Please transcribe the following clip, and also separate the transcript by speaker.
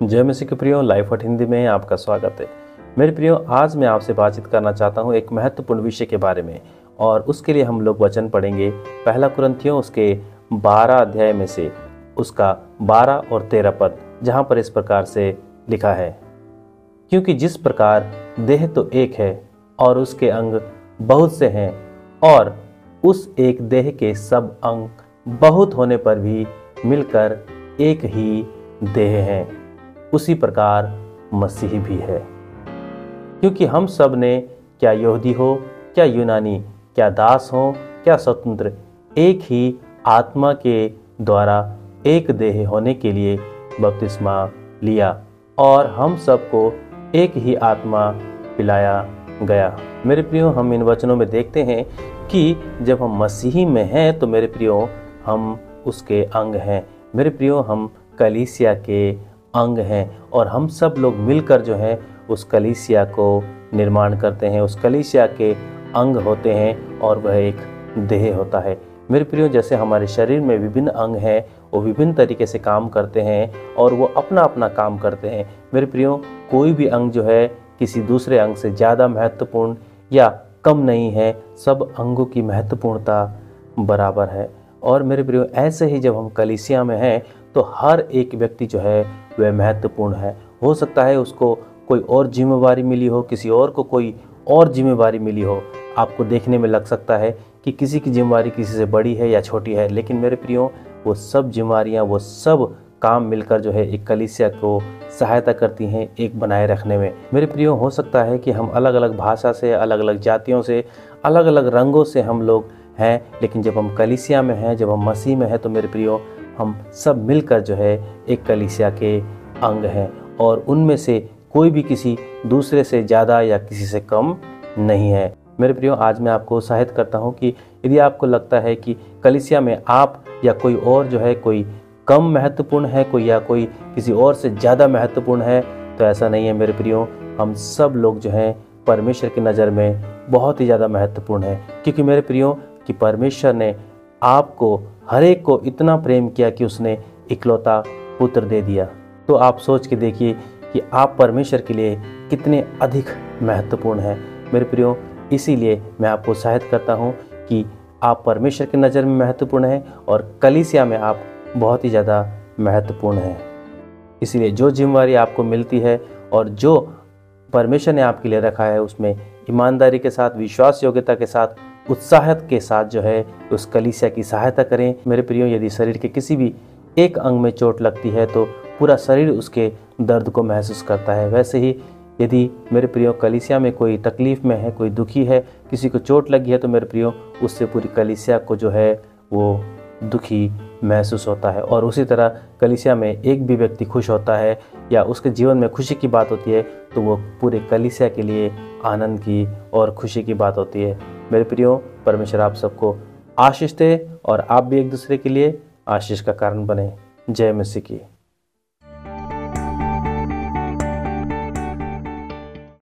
Speaker 1: जय मसीह के प्रियो, लाइफ हट हिंदी में आपका स्वागत है। मेरे प्रियो, आज मैं आपसे बातचीत करना चाहता हूँ एक महत्वपूर्ण विषय के बारे में, और उसके लिए हम लोग वचन पढ़ेंगे पहला कुरिन्थियों उसके 12 अध्याय में से उसका 12 और 13 पद, जहाँ पर इस प्रकार से लिखा है, क्योंकि जिस प्रकार देह तो एक है और उसके अंग बहुत से हैं, और उस एक देह के सब अंग बहुत होने पर भी मिलकर एक ही देह है, उसी प्रकार मसीह भी है। क्योंकि हम सब ने, क्या यहूदी हो क्या यूनानी, क्या दास हो क्या स्वतंत्र, एक ही आत्मा के द्वारा एक देह होने के लिए बपतिस्मा लिया, और हम सबको एक ही आत्मा पिलाया गया। मेरे प्रियो, हम इन वचनों में देखते हैं कि जब हम मसीही में हैं तो मेरे प्रियो हम उसके अंग हैं। मेरे प्रियो, हम कलीसिया के अंग हैं, और हम सब लोग मिलकर जो है उस कलीसिया को निर्माण करते हैं, उस कलीसिया के अंग होते हैं, और वह एक देह होता है। मेरे प्रियो, जैसे हमारे शरीर में विभिन्न अंग हैं, वो विभिन्न तरीके से काम करते हैं और वो अपना अपना काम करते हैं। मेरे प्रियो, कोई भी अंग जो है किसी दूसरे अंग से ज़्यादा महत्वपूर्ण या कम नहीं है, सब अंगों की महत्वपूर्णता बराबर है। और मेरे प्रियो, ऐसे ही जब हम कलीसिया में हैं तो हर एक व्यक्ति जो है वह महत्वपूर्ण है। हो सकता है उसको कोई और जिम्मेवारी मिली हो, किसी और को कोई और जिम्मेवारी मिली हो। आपको देखने में लग सकता है कि किसी की जिम्मेवारी किसी से बड़ी है या छोटी है, लेकिन मेरे प्रियो, वो सब जिम्मेवारियाँ, वो सब काम मिलकर जो है एक कलीसिया को सहायता करती हैं एक बनाए रखने में। मेरे प्रियो, हो सकता है कि हम अलग अलग भाषा से, अलग अलग जातियों से, अलग अलग रंगों से हम लोग हैं, लेकिन जब हम कलीसिया में हैं, जब हम मसीह में हैं, तो मेरे प्रियो हम सब मिलकर जो है एक कलीसिया के अंग हैं, और उनमें से कोई भी किसी दूसरे से ज़्यादा या किसी से कम नहीं है। मेरे प्रियो, आज मैं आपको उत्साहित करता हूँ कि यदि आपको लगता है कि कलीसिया में आप या कोई और जो है कोई कम महत्वपूर्ण है, कोई या कोई किसी और से ज़्यादा महत्वपूर्ण है, तो ऐसा नहीं है। मेरे प्रियो, हम सब लोग जो हैं परमेश्वर की नज़र में बहुत ही ज़्यादा महत्वपूर्ण है, क्योंकि मेरे प्रियो कि परमेश्वर ने आपको हर एक को इतना प्रेम किया कि उसने इकलौता पुत्र दे दिया। तो आप सोच के देखिए कि आप परमेश्वर के लिए कितने अधिक महत्वपूर्ण हैं। मेरे प्रियो, इसीलिए मैं आपको उत्साहित करता हूँ कि आप परमेश्वर की नज़र में महत्वपूर्ण हैं, और कलीसिया में आप बहुत ही ज़्यादा महत्वपूर्ण हैं। इसलिए जो जिम्मेवारी आपको मिलती है और जो परमेश्वर ने आपके लिए रखा है, उसमें ईमानदारी के साथ, विश्वास योग्यता के साथ, उत्साह के साथ जो है उस कलीसिया की सहायता करें। मेरे प्रियो, यदि शरीर के किसी भी एक अंग में चोट लगती है तो पूरा शरीर उसके दर्द को महसूस करता है। वैसे ही यदि मेरे प्रियो कलीसिया में कोई तकलीफ़ में है, कोई दुखी है, किसी को चोट लगी है, तो मेरे प्रियो उससे पूरी कलीसिया को जो है वो दुखी महसूस होता है। और उसी तरह कलीसिया में एक भी व्यक्ति खुश होता है या उसके जीवन में खुशी की बात होती है, तो वो पूरे कलीसिया के लिए आनंद की और खुशी की बात होती है। मेरे प्रियो, परमेश्वर आप सबको आशीष दे, और आप भी एक दूसरे के लिए आशीष का कारण बने। जय मसीह की।